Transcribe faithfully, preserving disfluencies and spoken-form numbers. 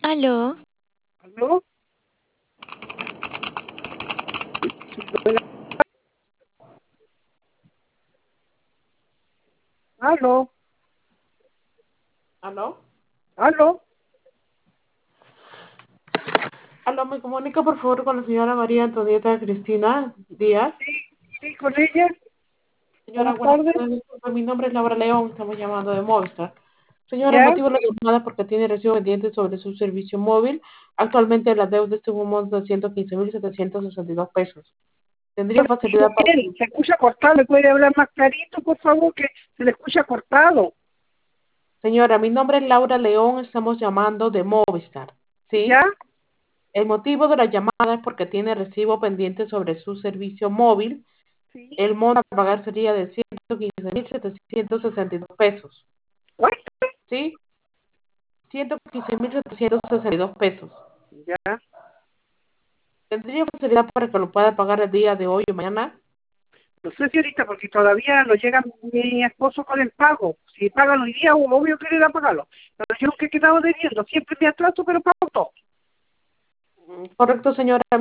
Aló, ¿Aló? ¿Aló? ¿Aló? ¿Aló? Aló, me comunica por favor con la señora María Antonieta Cristina Díaz. Sí, con ella. Señora, Buenas buenas tardes. tardes. Disculpe, mi nombre es Laura León, estamos llamando de Movistar. Señora, ¿Ya? motivo de la llamada porque tiene recibo pendiente sobre su servicio móvil. Actualmente la deuda es un monto de ciento quince mil setecientos sesenta y dos pesos. ¿Tendría No le escucho facilidad para... bien, se escucha cortado. ¿Me puede hablar más clarito, por favor? Que se le escucha cortado. Señora, mi nombre es Laura León, estamos llamando de Movistar. ¿Ya? ¿Sí? El motivo de la llamada es porque tiene recibo pendiente sobre su servicio móvil. Sí. El monto a pagar sería de ciento quince mil setecientos sesenta y dos pesos. ¿Cuánto? ¿Sí? ciento quince mil setecientos sesenta y dos pesos. Ya. ¿Tendría facilidad para que lo pueda pagar el día de hoy o mañana? No sé, señorita, porque todavía no llega mi esposo con el pago. Si pagan hoy día, obvio que le da pagarlo. Pero yo que he quedado debiendo, siempre me atraso, pero pago todo. Correcto, señora.